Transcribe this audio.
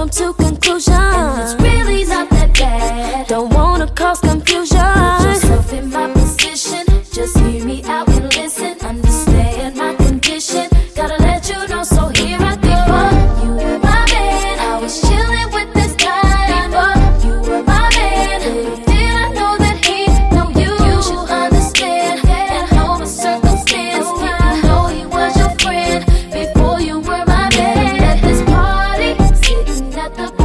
come to conclusion, and it's really not that bad. Don't wanna cause confusion. Put yourself in my position, just hear me out.